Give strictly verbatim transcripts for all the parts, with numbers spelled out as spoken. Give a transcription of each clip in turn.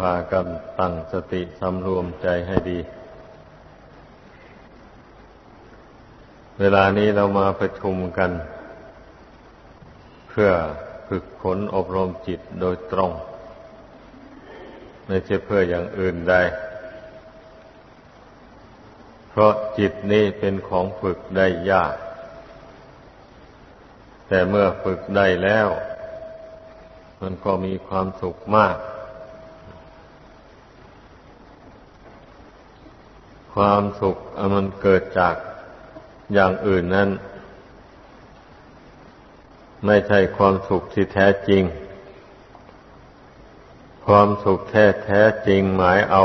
ากันตั้งสติสำรวมใจให้ดีเวลานี้เรามาประชุมกันเพื่อฝึกฝนอบรมจิตโดยตรงไม่ใช่เพื่ออย่างอื่นใดเพราะจิตนี้เป็นของฝึกได้ยากแต่เมื่อฝึกได้แล้วมันก็มีความสุขมากความสุขมันเกิดจากอย่างอื่นนั้นไม่ใช่ความสุขที่แท้จริงความสุขแท้แท้จริงหมายเอา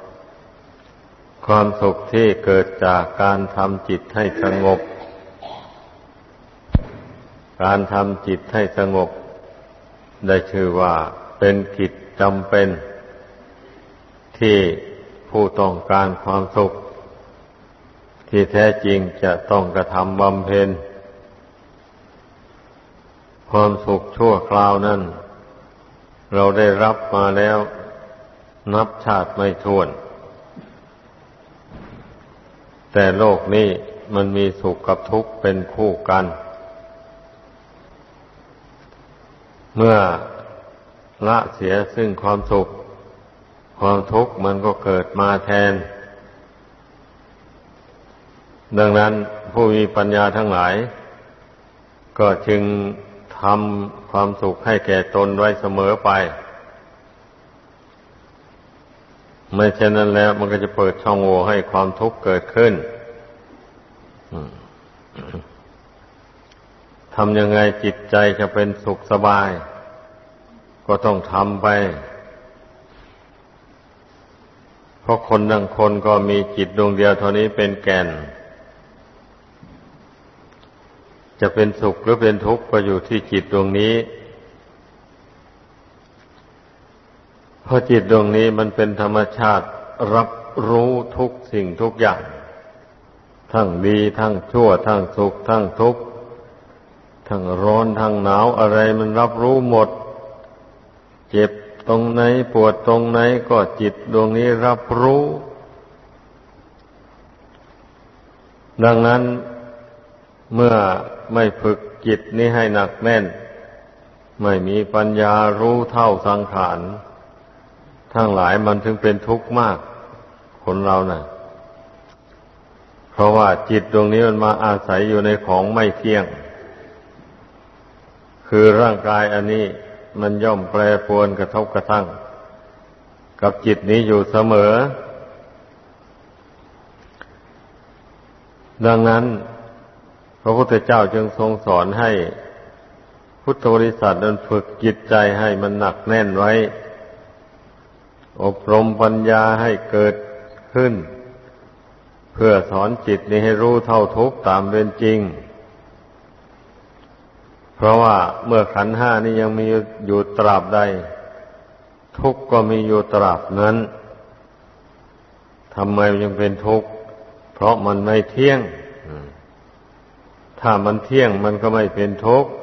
ความสุขที่เกิดจากการทำจิตให้สงบการทำจิตให้สงบได้ชื่อว่าเป็นกิจจำเป็นที่ผู้ต้องการความสุขที่แท้จริงจะต้องกระทำบำเพ็ญความสุขชั่วคราวนั้นเราได้รับมาแล้วนับชาติไม่ถ้วนแต่โลกนี้มันมีสุขกับทุกข์เป็นคู่กันเมื่อละเสียซึ่งความสุขความทุกข์มันก็เกิดมาแทนดังนั้นผู้มีปัญญาทั้งหลายก็จึงทำความสุขให้แก่ตนไว้เสมอไปไม่เช่นนั้นแล้วมันก็จะเปิดช่องโหว่ให้ความทุกข์เกิดขึ้นทำยังไงจิตใจจะเป็นสุขสบายก็ต้องทำไปเพราะคนทั้งคนก็มีจิตดวงเดียวเท่านี้เป็นแก่นจะเป็นสุขหรือเป็นทุกข์ก็อยู่ที่จิตดวงนี้เพราะจิตดวงนี้มันเป็นธรรมชาติรับรู้ทุกสิ่งทุกอย่างทั้งดีทั้งชั่วทั้งสุขทั้งทุกข์ทั้งร้อนทั้งหนาวอะไรมันรับรู้หมดเจ็บตรงไหนปวดตรงไหนก็จิตดวงนี้รับรู้ดังนั้นเมื่อไม่ฝึกจิตนี้ให้หนักแน่นไม่มีปัญญารู้เท่าสังขารทั้งหลายมันถึงเป็นทุกข์มากคนเราน่ะเพราะว่าจิตดวงนี้มันมาอาศัยอยู่ในของไม่เที่ยงคือร่างกายอันนี้มันย่อมแปรปรวนกระทบกระทั่งกับจิตนี้อยู่เสมอดังนั้นพระพุทธเจ้าจึงทรงสอนให้พุทธบริษัทนั้นฝึกจิตใจให้มันหนักแน่นไว้อบรมปัญญาให้เกิดขึ้นเพื่อสอนจิตนี้ให้รู้เท่าทุกข์ตามเป็นจริงเพราะว่าเมื่อขันธ์ห้านี้ยังมีอยู่ตราบใดทุกข์ก็มีอยู่ตราบนั้นทำไมยังเป็นทุกข์เพราะมันไม่เที่ยงถ้ามันเที่ยงมันก็ไม่เป็นทุกข์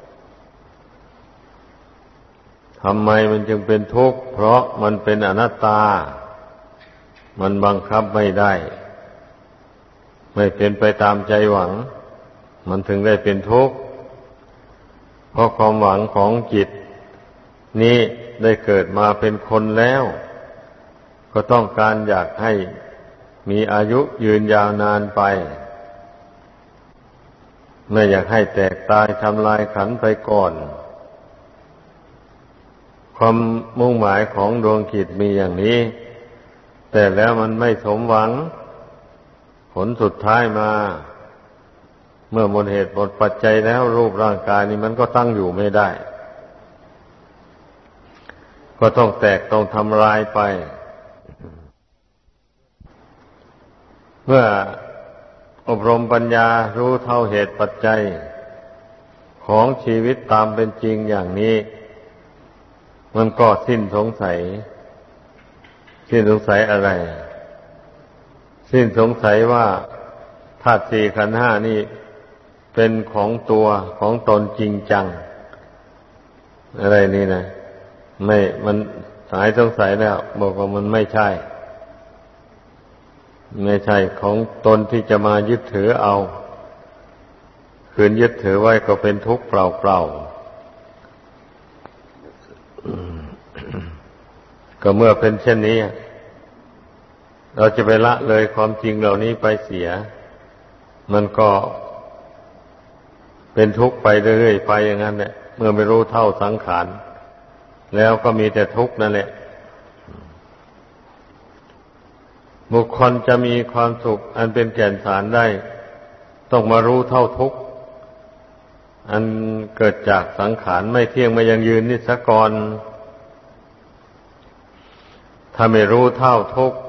ทำไมมันจึงเป็นทุกข์เพราะมันเป็นอนัตตามันบังคับไม่ได้ไม่เป็นไปตามใจหวังมันถึงได้เป็นทุกข์เพราะความหวังของจิตนี้ได้เกิดมาเป็นคนแล้วก็ต้องการอยากให้มีอายุยืนยาวนานไปไม่อยากให้แตกตายทำลายขันธ์ไปก่อนความมุ่งหมายของดวงจิตมีอย่างนี้แต่แล้วมันไม่สมหวังผลสุดท้ายมาเมื่อหมดเหตุหมดปัจจัยแล้วรูปร่างกายนี้มันก็ตั้งอยู่ไม่ได้ก็ต้องแตกต้องทำลายไปเมื่ออบรมปัญญารู้เท่าเหตุปัจจัยของชีวิตตามเป็นจริงอย่างนี้มันก็สิ้นสงสัยสิ้นสงสัยอะไรสิ้นสงสัยว่าธาตุสี่ขันธ์ห้านี่เป็นของตัวของตนจริงจังอะไรนี่นะไม่มันสหายสงสัยแล้วบอกว่ามันไม่ใช่ไม่ใช่ของตนที่จะมายึดถือเอาคืนยึดถือไว้ก็เป็นทุกข์เปล่าๆก็เมื่อเป็นเช่นนี้เราจะไปละเลยความจริงเหล่านี้ไปเสียมันก็เป็นทุกข์ไปเรื่อยๆไปอย่างนั้นแหละเมื่อไม่รู้เท่าสังขารแล้วก็มีแต่ทุกข์นั่นแหละบุคคลจะมีความสุขอันเป็นแก่นสารได้ต้องมารู้เท่าทุกข์อันเกิดจากสังขารไม่เที่ยงไม่ยั่งยืนนี่ซะก่อนถ้าไม่รู้เท่าทุกข์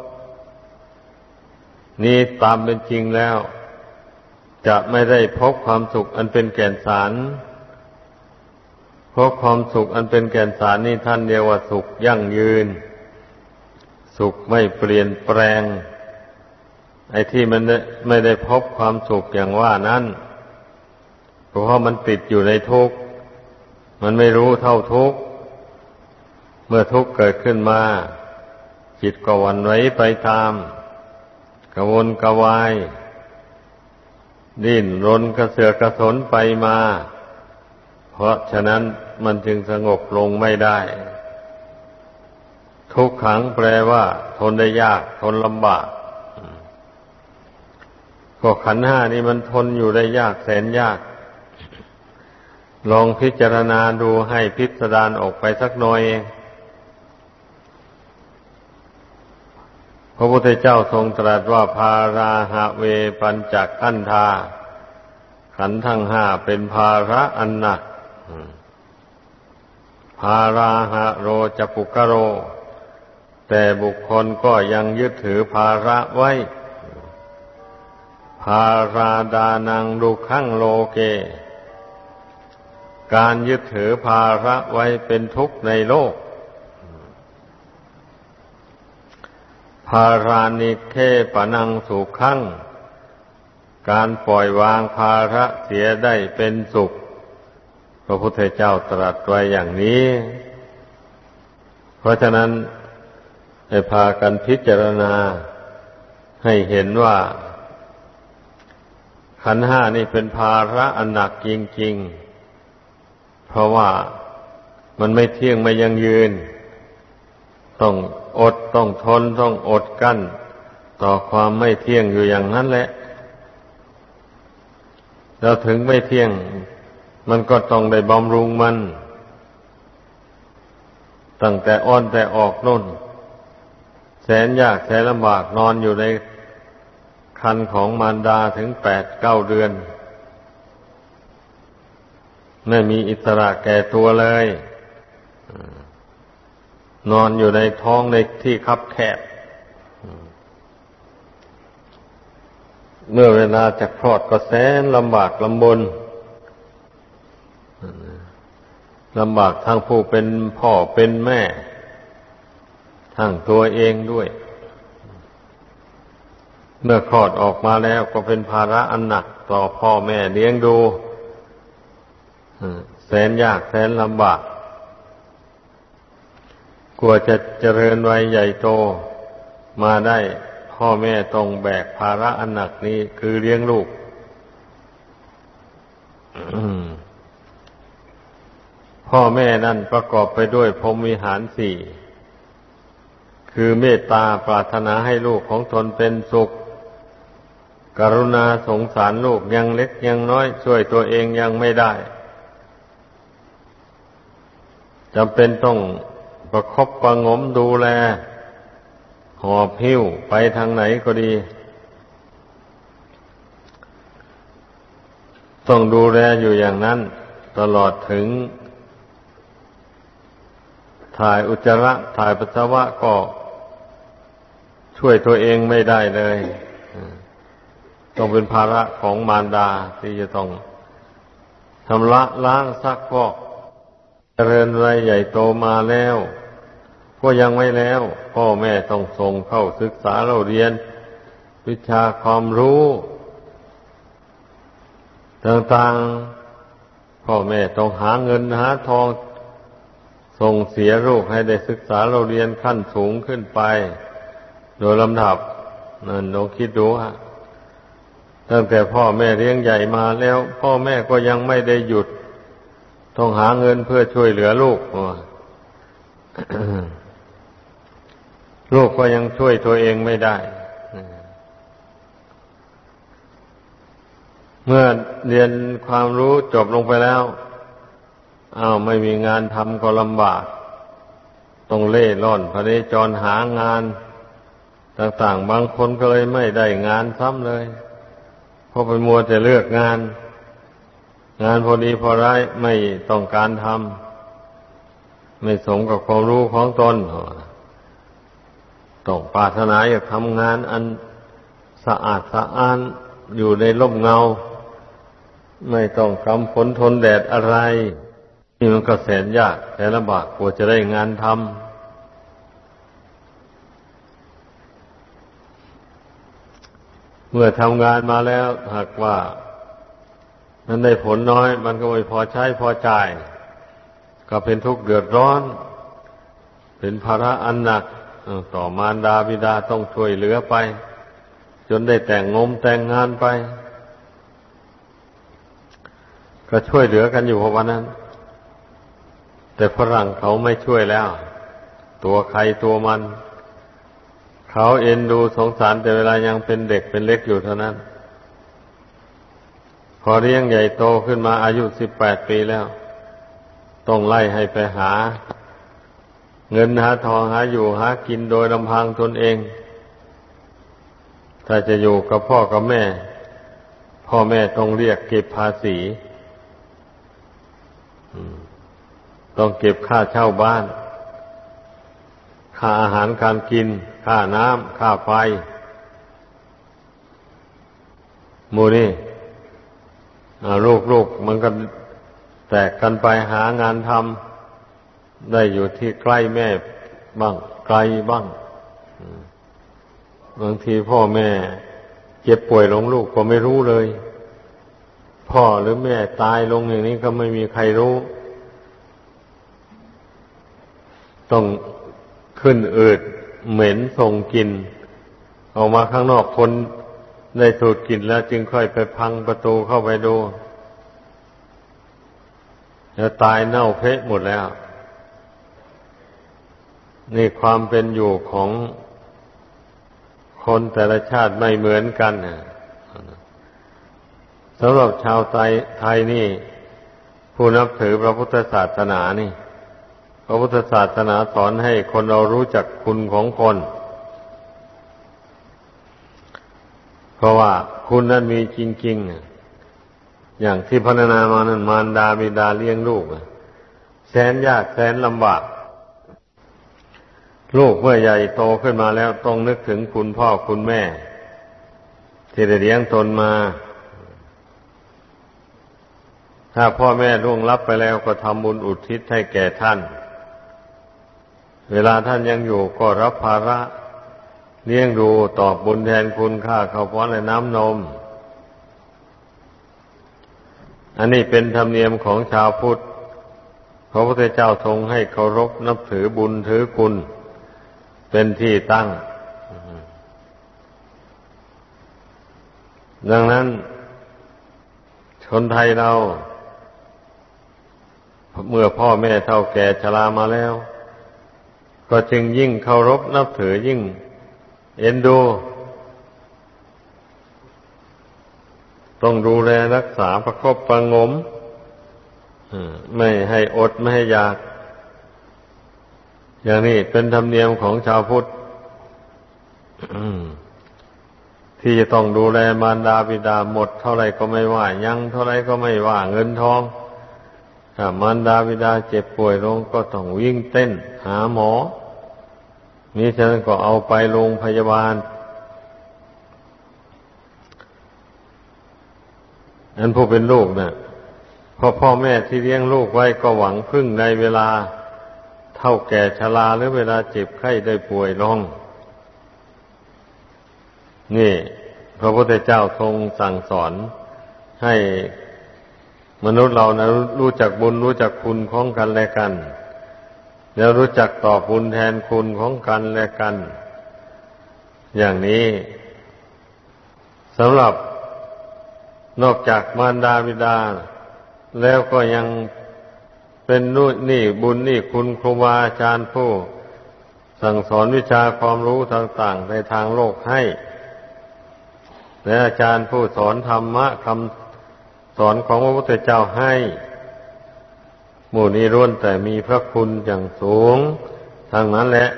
นี่ตามเป็นจริงแล้วจะไม่ได้พบความสุขอันเป็นแก่นสารเพราะความสุขอันเป็นแก่นสารนี่ท่านเรียกว่าสุขยั่งยืนสุขไม่เปลี่ยนแปลงไอ้ที่มันไม่ได้พบความสุขอย่างว่านั้นเพราะมันติดอยู่ในทุกข์มันไม่รู้เท่าทุกข์เมื่อทุกข์เกิดขึ้นมาจิตก็หวั่นไหวไปตามกระวนกระวายดิ้นรนกระเสือกกระสนไปมาเพราะฉะนั้นมันจึงสงบลงไม่ได้ทุกขังแปลว่าทนได้ยากทนลำบากก็ขันธ์ห้านี่มันทนอยู่ได้ยากแสนยากลองพิจารณาดูให้พิสดารออกไปสักหน่อยพระพุทธเจ้าทรงตรัสว่าภาราหะเวปัญจขันธาขันธ์ทั้งห้าเป็นภาระอันหนักภาราหะโรจปุกโรแต่บุคคลก็ยังยึดถือภาระไว้ภาราดานังดุขังโลเกการยึดถือภาระไว้เป็นทุกข์ในโลกภารานิเคปนังสุขังการปล่อยวางภาระเสียได้เป็นสุขพระพุทธเจ้าตรัสไว้อย่างนี้เพราะฉะนั้นให้พากันพิจารณาให้เห็นว่าขันธ์ห้านี่เป็นภาระอันหนักจริงๆเพราะว่ามันไม่เที่ยงไม่ยั่งยืนต้องอดต้องทนต้องอดกั้นต่อความไม่เที่ยงอยู่อย่างนั้นแหละแล้วถึงไม่เที่ยงมันก็ต้องได้บำรุงมันตั้งแต่อ้อนแต่ออกนู่นแสนยากแสนลำบากนอนอยู่ในครรภ์ของมารดาถึงแปดเก้าเดือนไม่มีอิสระแก่ตัวเลยนอนอยู่ในท้องในที่คับแคบเมื่อเวลาจะคลอดก็แสนลำบากลำบนลำบากทั้งผู้เป็นพ่อเป็นแม่ทั้งตัวเองด้วยเมื่อคลอดออกมาแล้วก็เป็นภาระอันหนักต่อพ่อแม่เลี้ยงดูแสนยากแสนลำบากกลัวจะเจริญวัยใหญ่โตมาได้พ่อแม่ต้องแบกภาระอันหนักนี้คือเลี้ยงลูก พ่อแม่นั่นประกอบไปด้วยพรหมวิหารสี่คือเมตตาปรารถนาให้ลูกของตนเป็นสุขกรุณาสงสารลูกยังเล็กยังน้อยช่วยตัวเองยังไม่ได้จำเป็นต้องประคบประงมดูแลหอบหิ้วไปทางไหนก็ดีต้องดูแลอยู่อย่างนั้นตลอดถึงถ่ายอุจจาระถ่ายปัสสาวะก็ช่วยตัวเองไม่ได้เลยต้องเป็นภาระของมารดาที่จะต้องชำระล้างซักฟอกเจริญวัยใหญ่โตมาแล้วก็ยังไม่แล้วพ่อแม่ต้องส่งเข้าศึกษาเราเรียนวิชาความรู้ต่างๆพ่อแม่ต้องหาเงินหาทองส่งเสียลูกให้ได้ศึกษาเราเรียนขั้นสูงขึ้นไปโดยลำดับนั่นลองคิดดูฮะตั้งแต่พ่อแม่เลี้ยงใหญ่มาแล้วพ่อแม่ก็ยังไม่ได้หยุดต้องหาเงินเพื่อช่วยเหลือลูก ลูกก็ยังช่วยตัวเองไม่ได้เมื่อเรียนความรู้จบลงไปแล้วอ้าวไม่มีงานทำก็ลำบากต้องเล่ร่อนพเนจรหางานต่างๆบางคนก็เลยไม่ได้งานซ้ำเลยเพราะไปมัวแต่เลือกงานงานพอดีพอร้ายไม่ต้องการทำไม่สมกับความรู้ของตนต้องปรารถนาอยากทำงานอันสะอาดสะอ้านอยู่ในร่มเงาไม่ต้องกำฝนทนแดดอะไรนี่มันก็แสนยากแสนลำบากกว่าจะได้งานทำเมื่อทำงานมาแล้วหากว่ามันได้ผลน้อยมันก็ไม่พอใช้พอจ่ายก็เป็นทุกข์เดือดร้อนเป็นภาระอันหนักต่อมารดาบิดาต้องช่วยเหลือไปจนได้แต่งงมแต่งงานไปก็ช่วยเหลือกันอยู่เพราะวันนั้นแต่ฝรั่งเขาไม่ช่วยแล้วตัวใครตัวมันเขาเอ็นดูสงสารแต่เวลายังเป็นเด็กเป็นเล็กอยู่เท่านั้นพอเลี้ยงใหญ่โตขึ้นมาอายุสิบแปดปีแล้วต้องไล่ให้ไปหาเงินหาทองหาอยู่หากินโดยลำพังตนเองถ้าจะอยู่กับพ่อกับแม่พ่อแม่ต้องเรียกเก็บภาษีต้องเก็บค่าเช่าบ้านค่าอาหารการกินค่าน้ำค่าไฟหมู่นี่ลูกๆมันก็แตกกันไปหางานทำได้อยู่ที่ใกล้แม่บ้างไกลบ้างบางทีพ่อแม่เจ็บป่วยลงลูกก็ไม่รู้เลยพ่อหรือแม่ตายลงอย่างนี้ก็ไม่มีใครรู้ต้องขึ้นอืดเหม็นส่งกลิ่นออกมาข้างนอกคนได้สูดกลิ่นแล้วจึงค่อยไปพังประตูเข้าไปดูแล้วตายเน่าเฟะหมดแล้วนี่ความเป็นอยู่ของคนแต่ละชาติไม่เหมือนกันสำหรับชาวไทยไทยนี่ผู้นับถือพระพุทธศาสนานี่พระพุทธศาสนาสอนให้คนเรารู้จักคุณของคนเพราะว่าคุณนั้นมีจริงๆอย่างที่พรรณนามานั้นมารดาบิดาเลี้ยงลูกแสนยากแสนลำบากลูกเมื่อใหญ่โตขึ้นมาแล้วต้องนึกถึงคุณพ่อคุณแม่ที่ได้เลี้ยงตนมาถ้าพ่อแม่ล่วงลับไปแล้วก็ทำบุญอุทิศให้แก่ท่านเวลาท่านยังอยู่ก็รับภาระเลี้ยงดูตอบบุญแทนคุณค่าข้าวป้อนและน้ำนมอันนี้เป็นธรรมเนียมของชาวพุทธพระพุทธเจ้าทรงให้เคารพนับถือบุญถือคุณเป็นที่ตั้งดังนั้นคนไทยเราเมื่อพ่อแม่เฒ่าแก่ชรามาแล้วก็จึงยิ่งเคารพนับถือยิ่งเอ็นดูต้องดูแลรักษาประคบประงมไม่ให้อดไม่ให้อยากอย่างนี้เป็นธรรมเนียมของชาวพุทธที่จะต้องดูแลมารดาบิดาหมดเท่าไรก็ไม่ว่ายังเท่าไรก็ไม่ว่าเงินทองถ้ามารดาบิดาเจ็บป่วยลงก็ต้องวิ่งเต้นหาหมอนี่ฉะนั้นก็เอาไปโรงพยาบาลอันผู้เป็นลูกน่ะพอพ่อแม่ที่เลี้ยงลูกไว้ก็หวังพึ่งในเวลาเฒ่าแก่ชราหรือเวลาเจ็บไข้ได้ป่วยลงนี่พระพุทธเจ้าทรงสั่งสอนให้มนุษย์เรานะรู้จักบุญรู้จักคุณของกันและกันแล้วรู้จักตอบบุญแทนคุณของกันและกัน อย่างนี้สำหรับนอกจากมารดาบิดาแล้วก็ยังเป็นนู่นนี่บุญนี่คุณครูบาอาจารย์ผู้สั่งสอนวิชาความรู้ต่างๆในทางโลกให้และอาจารย์ผู้สอนธรรมะคำสอนของพระพุทธเจ้าให้หมู่นี้ล้วนแต่มีพระคุณอย่างสูงทั้งนั้นแหละ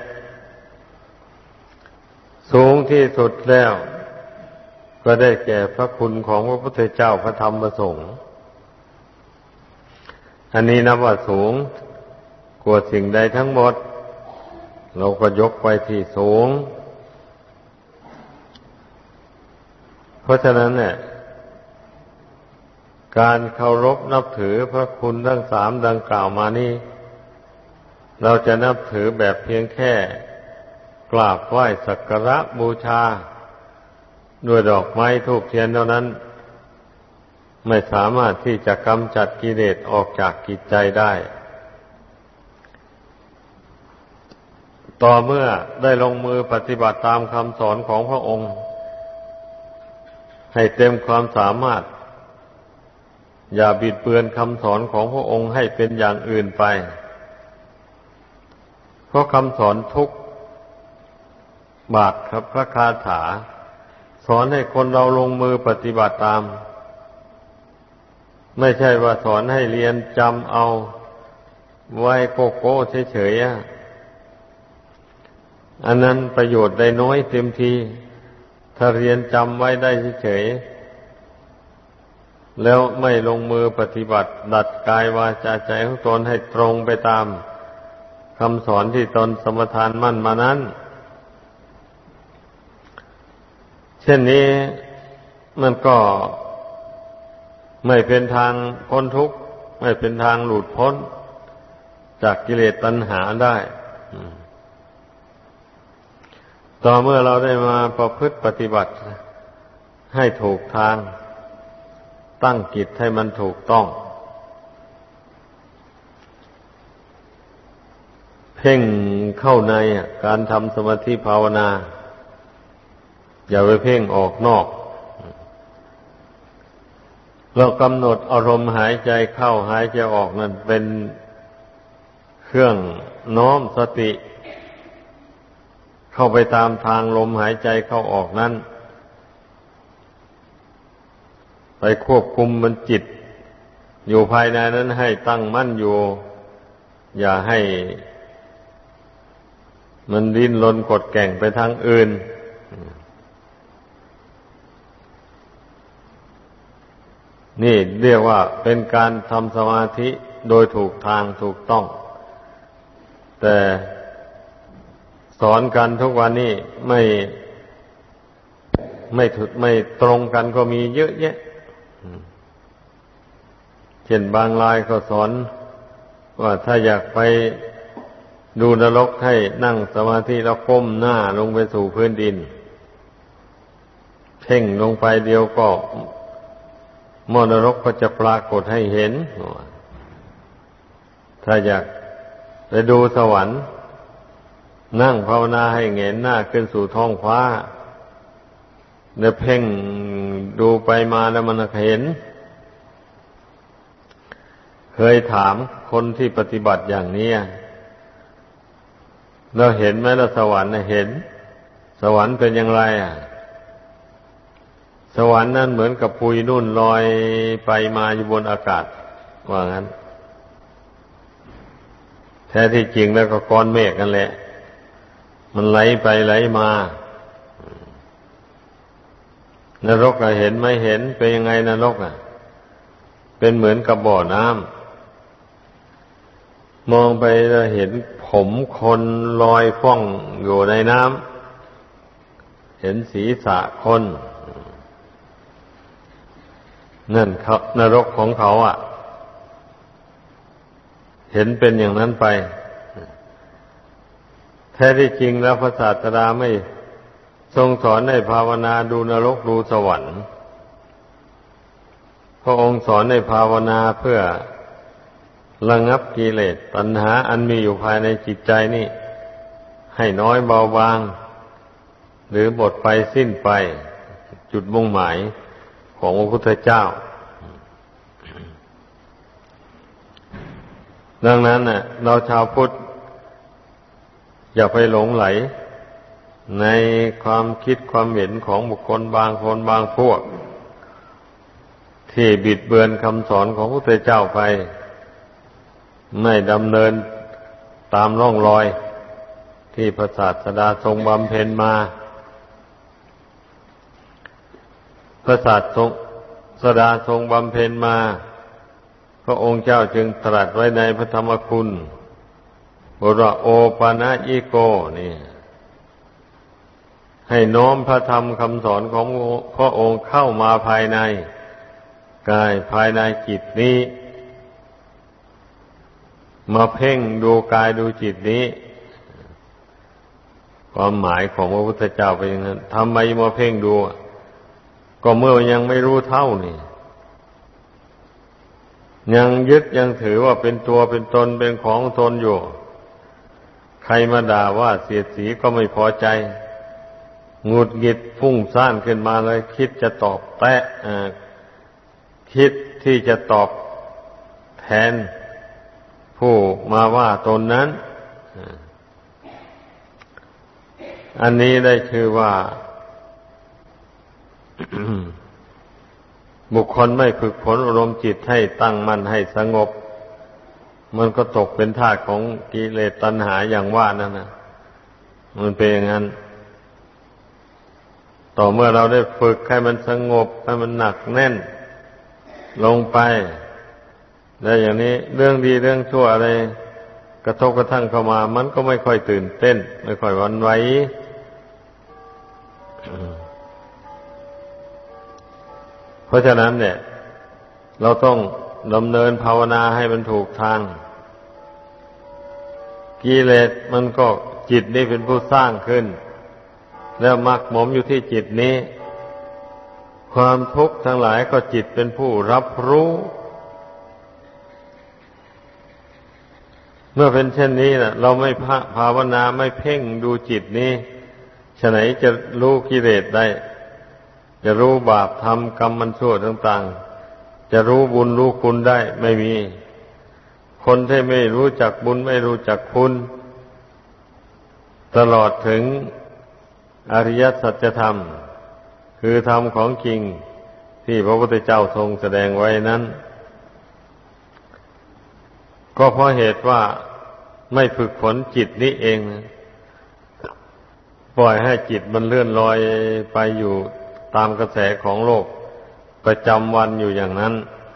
สูงที่สุดแล้วก็ได้แก่พระคุณของพระพุทธเจ้าพระธรรมพระสงฆ์อันนี้นับว่าสูงกว่าสิ่งใดทั้งหมดเราก็ยกไปที่สูงเพราะฉะนั้นเนี่ยการเคารพนับถือพระคุณทั้งสามดังกล่าวมานี้เราจะนับถือแบบเพียงแค่กราบไหว้สักการะบูชาด้วยดอกไม้ธูปเทียนเท่านั้นไม่สามารถที่จะกำจัดกิเลสออกจากจิตใจได้ต่อเมื่อได้ลงมือปฏิบัติตามคำสอนของพระองค์ให้เต็มความสามารถอย่าบิดเบือนคำสอนของพระองค์ให้เป็นอย่างอื่นไปเพราะคำสอนทุกบาทครับพระคาถาสอนให้คนเราลงมือปฏิบัติตามไม่ใช่ว่าสอนให้เรียนจำเอาไว้โกโก้เฉยๆอันนั้นประโยชน์ได้น้อยเต็มทีถ้าเรียนจำไว้ได้เฉยๆแล้วไม่ลงมือปฏิบัติดัดกายวาจาใจของตนให้ตรงไปตามคำสอนที่ตนสมทานมั่นมานั้นเช่นนี้มันก็ไม่เป็นทางพ้นทุกข์ไม่เป็นทางหลุดพ้นจากกิเลสตัณหาได้ต่อเมื่อเราได้มาประพฤติปฏิบัติให้ถูกทางตั้งจิตให้มันถูกต้องเพ่งเข้าในการทำสมาธิภาวนาอย่าไปเพ่งออกนอกเรากำหนดอารมณ์หายใจเข้าหายใจออกนั่นเป็นเครื่องน้อมสติเข้าไปตามทางลมหายใจเข้าออกนั้นไปควบคุมมันจิตอยู่ภายในนั้นให้ตั้งมั่นอยู่อย่าให้มันดิ้นรนกดแก่งไปทางอื่นนี่เรียกว่าเป็นการทำสมาธิโดยถูกทางถูกต้องแต่สอนกันทุกวันนี้ไม่ไม่ถูกไม่ตรงกันก็มีเยอะแยะเช่นบางรายก็สอนว่าถ้าอยากไปดูนรกให้นั่งสมาธิแล้วก้มหน้าลงไปสู่พื้นดินเพ่งลงไปเดียวก็มรนรกก็จะปรากฏให้เห็นถ้าอยากไปดูสวรรค์นั่งภาวนาให้เงยหน้าขึ้นสู่ท้องฟ้าแล้วเพ่งดูไปมาแล้วมันเห็นเคยถามคนที่ปฏิบัติอย่างนี้เราเห็นไหมล่ะสวรรค์เห็นสวรรค์เป็นอย่างไรอ่ะสวรรค์นั้นเหมือนกับปุยนุ่นลอยไปมาอยู่บนอากาศว่างั้นแท้ที่จริงแล้วก็ก้อนเมฆกันแหละมันไหลไปไหลมานรกอะเห็นไหมเห็นเป็นยังไงนรกอ่ะเป็นเหมือนกับบ่อน้ำมองไปจะเห็นผมคนลอยฟ้องอยู่ในน้ำเห็นศีรษะคนนั่นครับนรกของเขาอ่ะเห็นเป็นอย่างนั้นไปแท้ที่จริงแล้วพระศาสดาไม่ทรงสอนให้ภาวนาดูนรกดูสวรรค์พระองค์สอนให้ภาวนาเพื่อระงับกิเลสตัณหาอันมีอยู่ภายในจิตใจนี่ให้น้อยเบาบางหรือหมดไปสิ้นไปจุดมุ่งหมายของพระพุทธเจ้าดังนั้นน่ะเราชาวพุทธอย่าไปหลงไหลในความคิดความเห็นของบุคคลบางคนบางพวกที่บิดเบือนคำสอนของพระพุทธเจ้าไปไม่ดำเนินตามร่องรอยที่พระศาสดาทรงบำเพ็ญมาพระศาสดาทรงบำเพ็ญมาพระองค์เจ้าจึงตรัสไว้ในพระธรรมคุณว่าโอปานะยิโกนี่ให้น้อมพระธรรมคำสอนของพระองค์เข้ามาภายในกายภายในจิตนี้มาเพ่งดูกายดูจิตนี้ความหมายของพระพุทธเจ้าเป็นอย่างนั้นทำไมมาเพ่งดูก็เมื่อยังไม่รู้เท่านี่ยังยึดยังถือว่าเป็นตัวเป็นตนเป็นของตนอยู่ใครมาด่าว่าเสียดสีก็ไม่พอใจหงุดหงิดฟุ้งซ่านขึ้นมาเลยคิดจะตอบแตะคิดที่จะตอบแทนผู้มาว่าตนนั้นอันนี้ได้ชื่อว่า บุคคลไม่ฝึกฝนอารมณ์จิตให้ตั้งมั่นให้สงบมันก็ตกเป็นทาสของกิเลสตัณหาอย่างว่านั่นนะมันเป็นอย่างนั้นต่อเมื่อเราได้ฝึกให้มันสงบให้มันหนักแน่นลงไปได้อย่างนี้เรื่องดีเรื่องชั่วอะไรกระทบกระทั่งเข้ามามันก็ไม่ค่อยตื่นเต้นไม่ค่อยหวั่นไหวเพราะฉะนั้นเนี่ยเราต้องดำเนินภาวนาให้มันถูกทางกิเลสมันก็จิตนี่เป็นผู้สร้างขึ้นแล้วมักหมมอยู่ที่จิตนี้ความทุกข์ทั้งหลายก็จิตเป็นผู้รับรู้เมื่อเป็นเช่นนี้นะเราไม่ภาวนาไม่เพ่งดูจิตนี้ฉะไหนจะรู้กิเลสได้จะรู้บาปทำกรรมมันชั่วต่างๆจะรู้บุญรู้คุณได้ไม่มีคนที่ไม่รู้จักบุญไม่รู้จักคุณตลอดถึงอริยสัจธรรมคือธรรมของจริงที่พระพุทธเจ้าทรงแสดงไว้นั้นก็เพราะเหตุว่าไม่ฝึกฝนจิตนี้เองปล่อยให้จิตมันเลื่อนลอยไปอยู่ตามกระแสของโลกประจำวันอยู่อย่างนั้น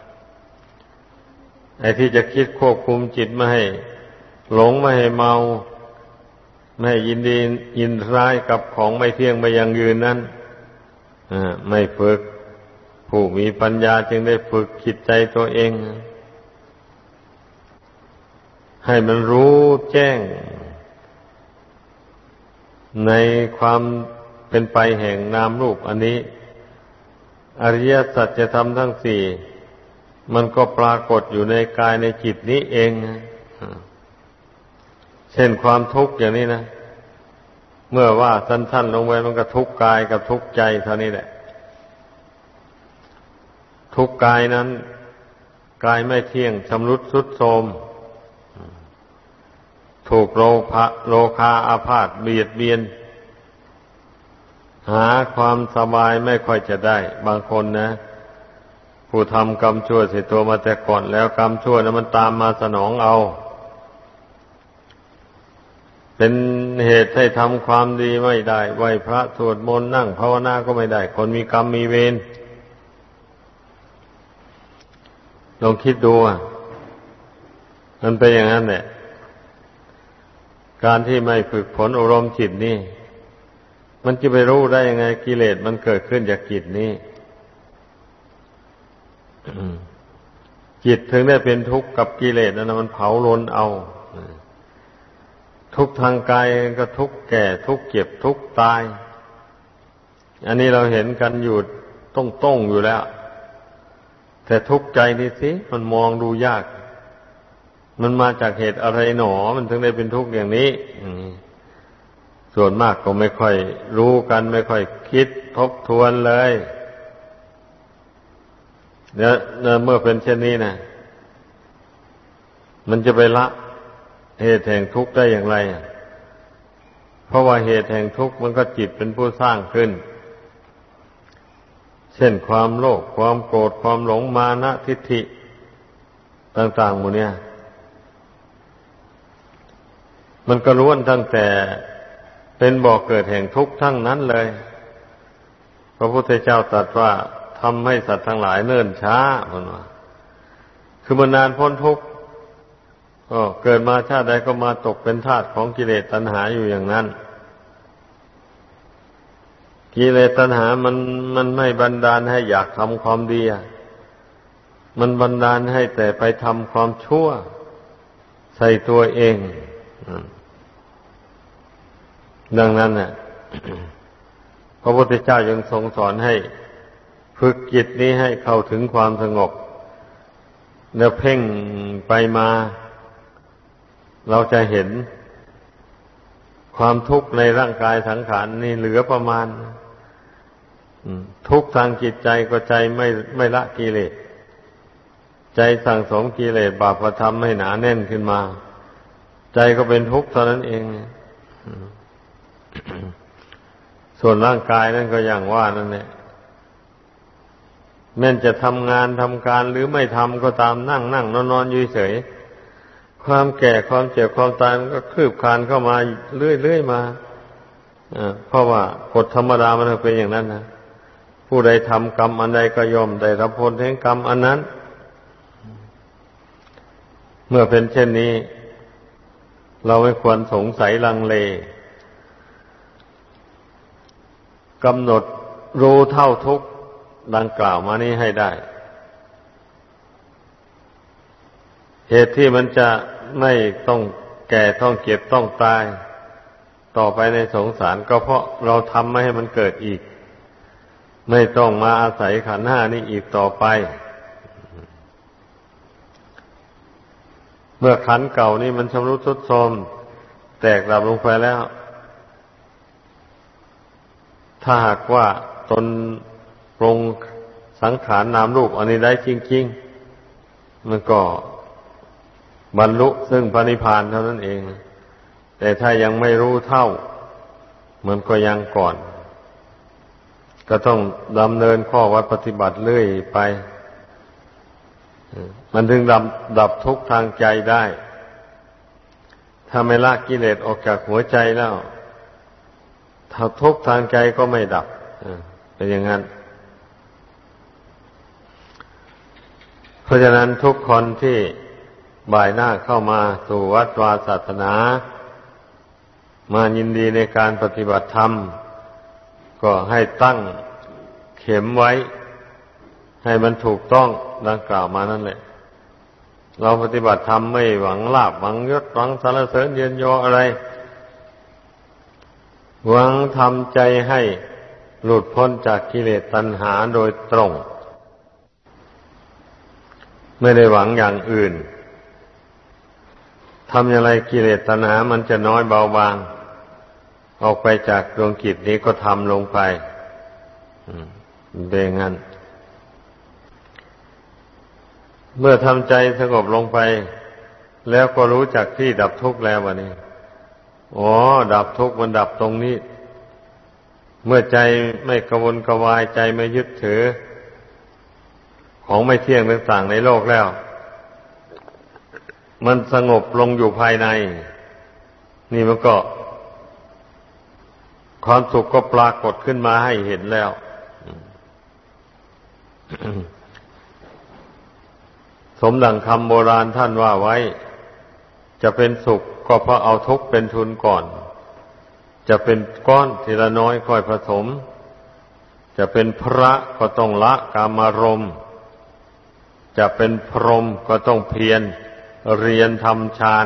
ไอ้ที่จะคิดควบคุมจิตไม่ให้หลงไม่ให้เมาไม่ให้ยินดียินร้ายกับของไม่เที่ยงไม่ยั่งยืนนั้นไม่ฝึกผู้มีปัญญาจึงได้ฝึกจิตใจตัวเองให้มันรู้แจ้งในความเป็นไปแห่งนามรูปอันนี้อริยสัจธรรมทั้งสี่มันก็ปรากฏอยู่ในกายในจิตนี้เองเช่นความทุกข์อย่างนี้นะเมื่อว่าสั้นๆลงไปมันก็ทุกข์กายกับทุกข์ใจเท่านี้แหละทุกข์กายนั้นกายไม่เที่ยงชำรุดทรุดโทรมถูกโลภะโลคาอาพาธเบียดเบียนหาความสบายไม่ค่อยจะได้บางคนนะผู้ทำกรรมชั่วเสียตัวมาแต่ก่อนแล้วกรรมชั่วนั้นมันตามมาสนองเอาเป็นเหตุให้ทำความดีไม่ได้ไหว้พระสวดมนต์นั่งภาวนาก็ไม่ได้คนมีกรรมมีเวรลองคิดดูอ่ะมันเป็นอย่างนั้นแหละการที่ไม่ฝึกฝนอบรมจิตนี่มันจะไปรู้ได้ยังไงกิเลสมันเกิดขึ้นจากจิตนี้ จิตถึงได้เป็นทุกข์กับกิเลสนั่นนะมันเผาลนเอาทุกข์ทางกายก็ทุกข์แก่ทุกข์เจ็บทุกข์ตายอันนี้เราเห็นกันอยู่ต้องๆอยู่แล้วแต่ทุกข์ใจนี่สิมันมองดูยากมันมาจากเหตุอะไรหนอมันถึงได้เป็นทุกข์อย่างนี้ส่วนมากก็ไม่ค่อยรู้กันไม่ค่อยคิดทบทวนเลยเนี่ยเมื่อเป็นเช่นนี้นะมันจะไปละเหตุแห่งทุกข์ได้อย่างไรเพราะว่าเหตุแห่งทุกข์มันก็จิตเป็นผู้สร้างขึ้นเช่นความโลภความโกรธความหลงมานะทิฏฐิต่างๆหมดเนี่ยมันก็ล้วนตั้งแต่เป็นบ่อเกิดแห่งทุกข์ทั้งนั้นเลยพระพุทธเจ้าตรัสว่าทำให้สัตว์ทั้งหลายเนิ่นช้าพูดว่าคือมันนานพ้นทุกข์ก็เกิดมาชาติใดก็มาตกเป็นทาสของกิเลสตัณหาอยู่อย่างนั้นกิเลสตัณหามันมันไม่บันดาลให้อยากทำความดีมันบันดาลให้แต่ไปทำความชั่วใส่ตัวเองดังนั้นน่ะ พระพุทธเจ้ายังทรงสอนให้ฝึกจิตนี้ให้เข้าถึงความสงบแล้วเพ่งไปมาเราจะเห็นความทุกข์ในร่างกายสังขารนี่เหลือประมาณทุกข์ทางจิตใจก็ใจไม่ไม่ละกิเลสใจสั่งสมกิเลสบาปธรรมให้หนาแน่นขึ้นมาใจก็เป็นทุกข์เท่านั้นเองส่วนร่างกายนั่นก็อย่างว่านั่นแหละแม้จะทำงานทำการหรือไม่ทำก็ตามนั่งนั่งนอนนอนอยู่เฉยความแก่ความเจ็บความตายมันก็คืบคลานเข้ามาเรื่อยๆมาเพราะว่ากฎธรรมดามันเป็นอย่างนั้นนะผู้ใดทำกรรมอันใดก็ย่อมได้รับผลแห่งกรรมอันนั้นเมื่อเป็นเช่นนี้เราไม่ควรสงสัยลังเลกำหนดรู้เท่าทุกข์ดังกล่าวมานี้ให้ได้เหตุที่มันจะไม่ต้องแก่ต้องเจ็บต้องตายต่อไปในสงสารก็เพราะเราทำไม่ให้มันเกิดอีกไม่ต้องมาอาศัยขันธ์ห้านี้อีกต่อไปเมื่อขันธ์เก่านี่มันชำรุดทรุดโทรมแตกดับลงไปแล้วถ้าหากว่าตนปรงสังขารนามรูปอันนี้ได้จริงๆมันก็บรรลุซึ่งพระนิพพานเท่านั้นเองแต่ถ้ายังไม่รู้เท่ามันก็ยังก่อนก็ต้องดำเนินข้อวัดปฏิบัติเรื่อยไปมันถึงดับดับทุกข์ทางใจได้ถ้าไม่ละกิเลสออกจากหัวใจแล้วถ้าทุกข์ทางใจก็ไม่ดับเป็นอย่างนั้นเพราะฉะนั้นทุกคนที่บ่ายหน้าเข้ามาสู่วัดวาศาสนามายินดีในการปฏิบัติธรรมก็ให้ตั้งเข็มไว้ให้มันถูกต้องดังกล่าวมานั่นแหละเราปฏิบัติธรรมไม่หวังลาภหวังยศหวังสรรเสริญเยินยออะไรหวังทำใจให้หลุดพ้นจากกิเลสตัณหาโดยตรงไม่ได้หวังอย่างอื่นทำอย่างไรกิเลสตัณหามันจะน้อยเบาบางออกไปจากดวงจิตนี้ก็ทำลงไปเป็นงั้นเมื่อทำใจสงบลงไปแล้วก็รู้จักที่ดับทุกข์แล้ววันนี้อ๋อดับทุกข์มันดับตรงนี้เมื่อใจไม่กระวนกระวายใจไม่ยึดถือของไม่เที่ยงต่างๆในโลกแล้วมันสงบลงอยู่ภายในนี่มันก็ความสุขก็ปรากฏขึ้นมาให้เห็นแล้ว สมดังคำโบราณท่านว่าไว้จะเป็นสุขก็เพราะเอาทุกข์เป็นทุนก่อนจะเป็นก้อนทีละน้อยค่อยผสมจะเป็นพระก็ต้องละกามารมณ์จะเป็นพรหมก็ต้องเพียรเรียนทำฌาน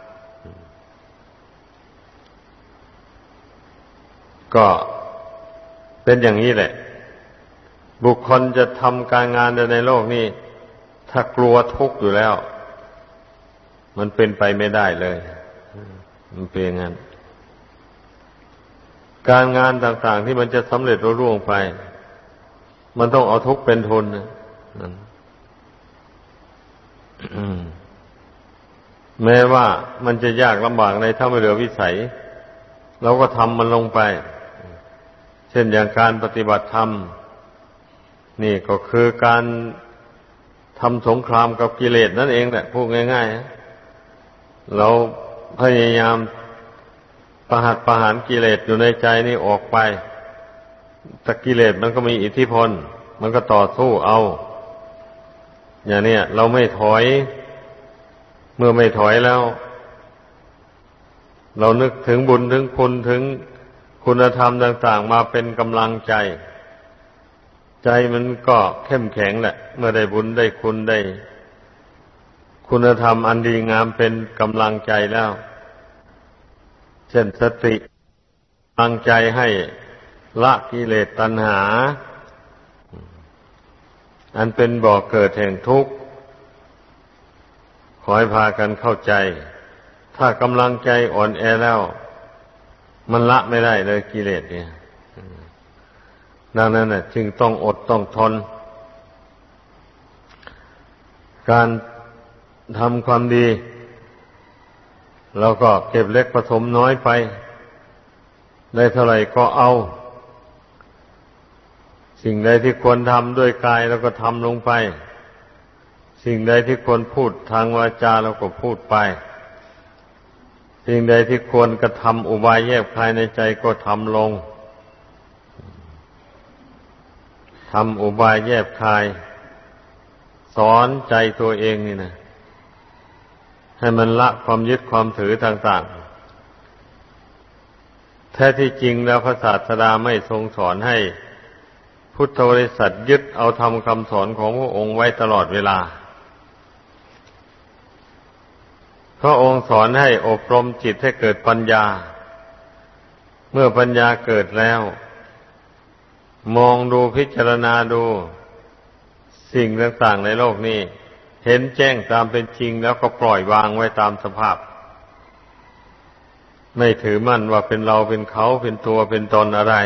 ก็เป็นอย่างนี้แหละบุคคลจะทำการงานในโลกนี้ถ้ากลัวทุกข์อยู่แล้วมันเป็นไปไม่ได้เลยมันเป็นอย่างนั้นการงานต่างๆที่มันจะสำเร็จรุ่งเรืองไปมันต้องเอาทุกข์เป็นทุนนะแม้ว่ามันจะยากลำบากในถ้าไม่เหลือวิสัยเราก็ทำมันลงไปเช่นอย่างการปฏิบัติธรรมนี่ก็คือการทำสงครามกับกิเลสนั่นเองแหละพูดง่ายๆเราพยายามประหัตประหารกิเลสอยู่ในใจนี่ออกไปแต่กิเลสมันก็มีอิทธิพลมันก็ต่อสู้เอาอย่างนี้เราไม่ถอยเมื่อไม่ถอยแล้วเรานึกถึงบุญถึงคุณถึงคุณธรรมต่างๆมาเป็นกำลังใจใจมันก็เข้มแข็งแหละเมื่อได้บุญได้คุณได้คุณธรรมอันดีงามเป็นกำลังใจแล้วเช่นสติกำลังใจให้ละกิเลสตัณหาอันเป็นบ่อเกิดแห่งทุกข์ขอให้พากันเข้าใจถ้ากำลังใจอ่อนแอแล้วมันละไม่ได้เลยกิเลสเนี่ยดังนั้นน่ะจึงต้องอดต้องทนการทำความดีเราก็เก็บเล็กผสมน้อยไปได้เท่าไหร่ก็เอาสิ่งใดที่ควรทำด้วยกายเราก็ทำลงไปสิ่งใดที่ควรพูดทางวาจาเราก็พูดไปสิ่งใดที่ควรกระทำอุบายแยบคายในใจก็ทำลงทำอุบายแยบคายสอนใจตัวเองนี่นะให้มันละความยึดความถือต่างๆแท้ที่จริงแล้วพระศาสดาไม่ทรงสอนให้พุทธบริษัทยึดเอาธรรมคำสอนของพระองค์ไว้ตลอดเวลาพระองค์สอนให้อบรมจิตให้เกิดปัญญาเมื่อปัญญาเกิดแล้วมองดูพิจารณาดูสิ่งต่างๆในโลกนี้เห็นแจ้งตามเป็นจริงแล้วก็ปล่อยวางไว้ตามสภาพไม่ถือมั่นว่าเป็นเราเป็นเขาเป็นตัวเป็นตนอะไร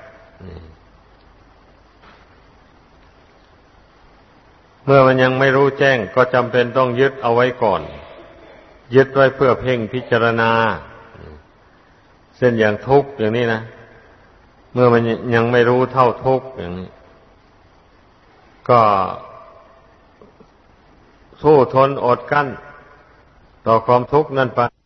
เมื่อมันยังไม่รู้แจ้งก็จำเป็นต้องยึดเอาไว้ก่อนยึดไว้เพื่อเพ่งพิจารณาเช่นอย่างทุกข์อย่างนี้นะเมื่อมันยังไม่รู้เท่าทุกข์อย่างนี้ก็สู้ทนอดกั้นต่อความทุกข์นั่นไป